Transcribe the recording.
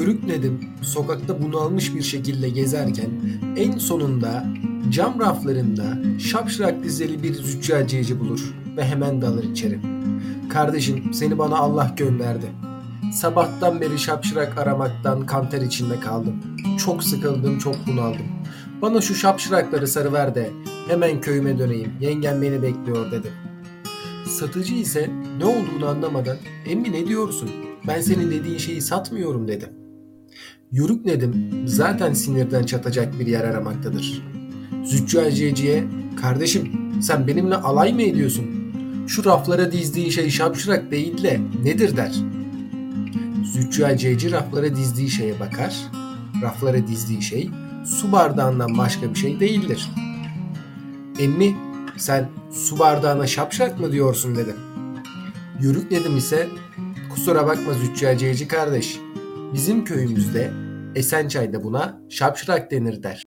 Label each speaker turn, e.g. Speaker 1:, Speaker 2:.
Speaker 1: Yörük Nedim sokakta bunalmış bir şekilde gezerken en sonunda cam raflarında şapşırak dizeli bir züccaciyeci bulur ve hemen dalır içeri. Kardeşim, seni bana Allah gönderdi. Sabahtan beri şapşırak aramaktan kanter içinde kaldım. Çok sıkıldım, çok bunaldım. Bana şu şapşırakları sarıver de hemen köyüme döneyim. Yengem beni bekliyor dedi. Satıcı ise ne olduğunu anlamadan "Emmi, ne diyorsun? Ben senin dediğin şeyi satmıyorum" dedi. Yörük Nedim zaten sinirden çatacak bir yer aramaktadır. Züccaciyeciye "Kardeşim, sen benimle alay mı ediyorsun? Şu raflara dizdiğin şey şapşırak değil de nedir?" der. Züccaciyeci raflara dizdiği şeye bakar. Raflara dizdiği şey su bardağından başka bir şey değildir. "Emmi, sen su bardağına şapşak mı diyorsun?" dedi. Yörük Nedim ise "Kusura bakma züccaciyeci kardeş, bizim köyümüzde Esençay'da buna şapşırak denir" der.